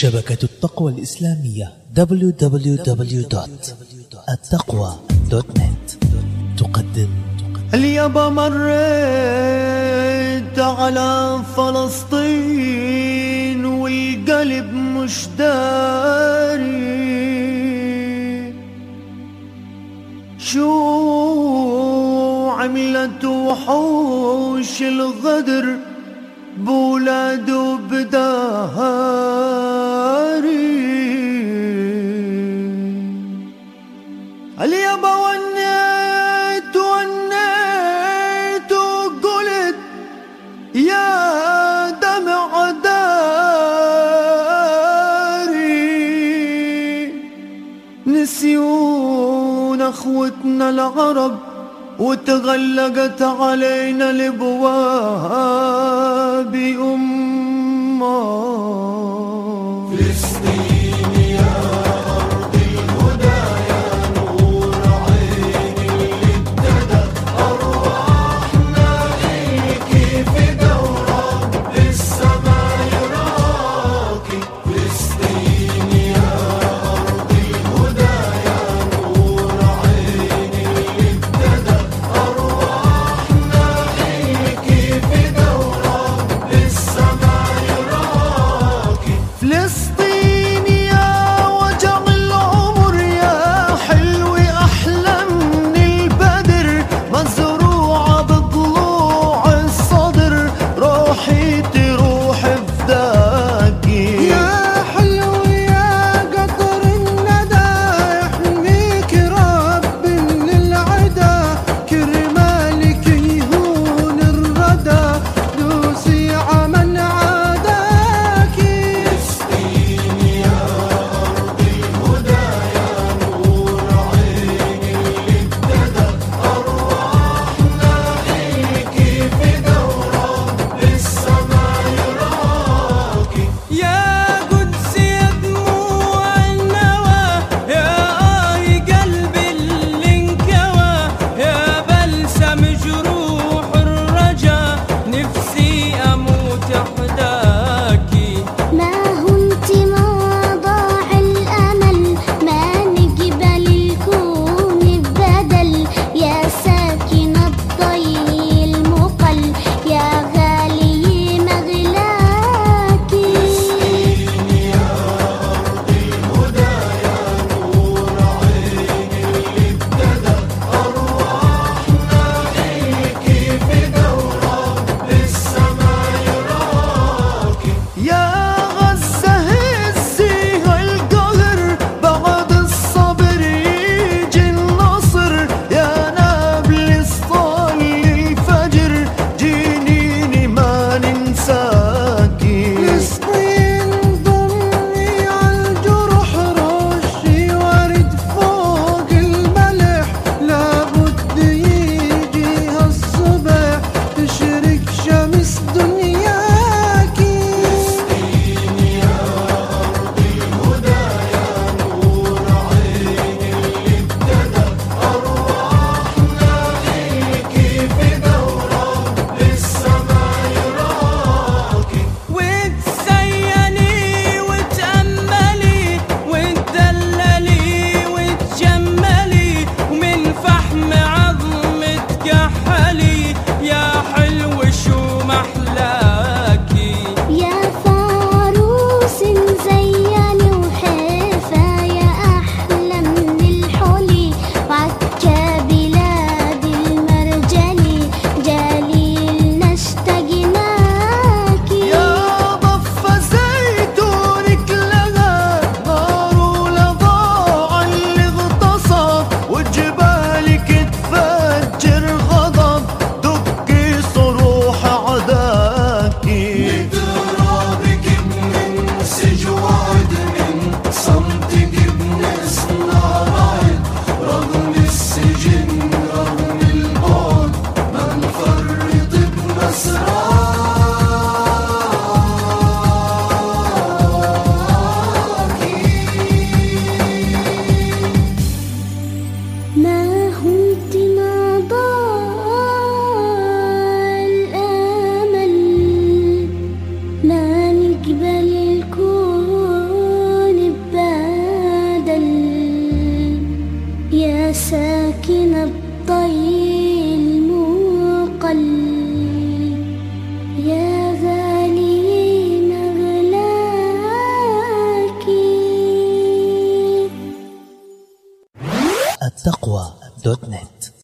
شبكة التقوى الإسلامية www.التقوى.net تقدم اليابا مريت على فلسطين والقلب مش داري شو عملت وحوش الغدر بولاد وبداري اليابا ونيت وقلت يا دمع داري نسيون اخوتنا العرب وتغلقت علينا الابواب فلسطين يا أرض الهدى يا نور عين اللي ابتدى أرواحنا إليكي فدا ورب السماء يراكي فلسطين يا أرض الهدى يا نور عين اللي ابتدى أرواحنا إليكي فدا ورب السماء يراكي فلسطين يا وجع العمر يا حلو أحلى من البدر مزروعة بضلوع الصدر روحي تروح فداكي يا حلو يا قطر الندى يحميك رب من العدا كرمالك يهون الردى دوسي عمن عاداكي فلسطين ساكن الطي الموقل يا غالي مغلاك. التقوى.net